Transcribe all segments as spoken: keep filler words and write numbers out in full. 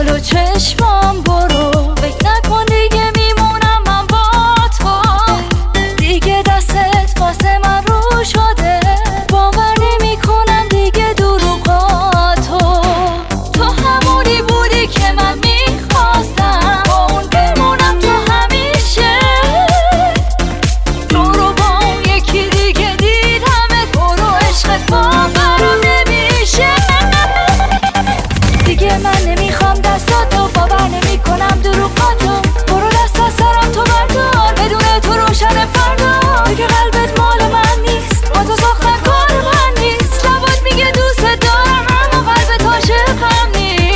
جلو چشمام برو، فکر نکن دیگه میمونم من با تو، دیگه دستت واسه من رو شده، باور نمی کنم دیگه دروغاتو. تو همونی بودی که من میخواستم، با اون بمونم تو همیشه. تو رو با اون یکی دیگه دیدمت، برو عشقت باورم نمیشه. دیگه من نمیخوام دستاتو، باور نمی کنم دروغاتو، برو دست از سرم تو بردار، بدون تو روشن فردا. دیگه قلبت مال من نیست، با تو ساختن کار من نیست، لبات میگه دوست دارم اما قلبت عاشقم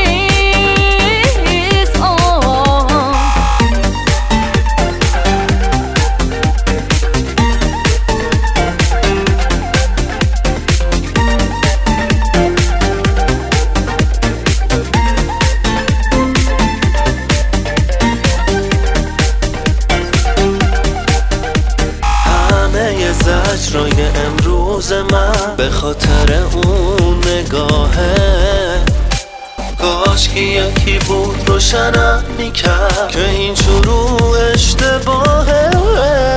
نیست. آه. همه زجرای امروز من به خاطر اون نگاهه، کاش که یکی بود روشنم میکرد که این شروع اشتباهه.